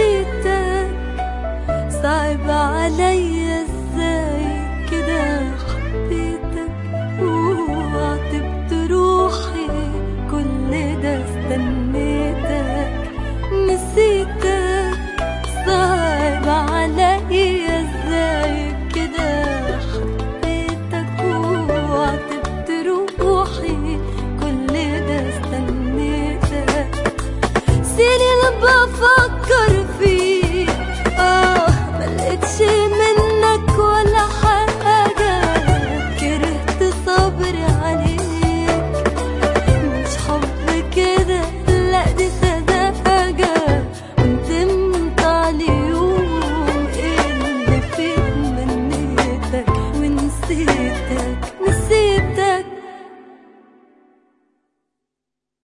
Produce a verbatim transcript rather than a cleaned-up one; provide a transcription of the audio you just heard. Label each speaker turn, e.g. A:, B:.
A: نسيتك. صعب عليا ازاي كده حبيتك، وعاتبت روحي كل ده استنيتك. نسيتك، صعب عليا ازاي كده حبيتك، وعاتبت روحي كل ده استنيتك. سنين بفكر فيك، اه ملقتش منك ولا حاجة. كرهت صبري عليك، مش حب كده لا دي سذاجة. وندمت على يوم اللي فيه منيتك ونسيتك.